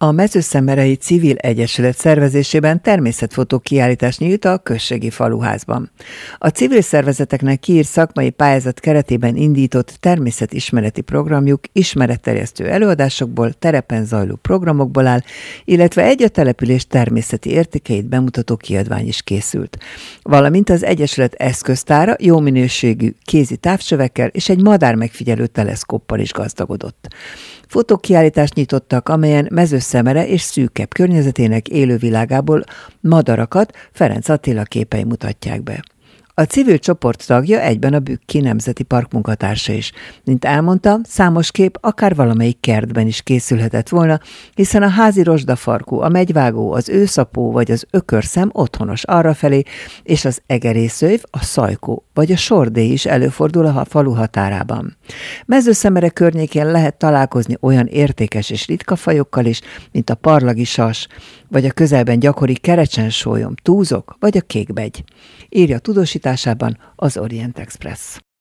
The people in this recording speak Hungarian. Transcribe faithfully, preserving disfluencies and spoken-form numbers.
A Mezőszemerei Civil Egyesület szervezésében természetfotó kiállítás nyílt a községi faluházban. A civil szervezeteknek kiírt szakmai pályázat keretében indított természetismereti programjuk ismeretterjesztő előadásokból, terepen zajló programokból áll, illetve egy a település természeti értékeit bemutató kiadvány is készült. Valamint az Egyesület eszköztára jó minőségű kézi távcsövekkel és egy madár megfigyelő teleszkóppal is gazdagodott. Fotókiállítást nyitottak, amelyen Mezőszemere és szűkebb környezetének élővilágából madarakat Ferenc Attila képei mutatják be. A civil csoport tagja egyben a Bükki Nemzeti Park munkatársa is. Mint elmondta, számos kép akár valamelyik kertben is készülhetett volna, hiszen a házi rozsdafarkú, a megyvágó, az őszapó vagy az ökörszem otthonos arrafelé, és az egerészőjv, a szajkó vagy a sordé is előfordul a falu határában. Mezőszemere környékén lehet találkozni olyan értékes és ritka fajokkal is, mint a parlagi sas, vagy a közelben gyakori kerecsensólyom, túzok vagy a kékbegy. Írja tudósításában az Orient Express.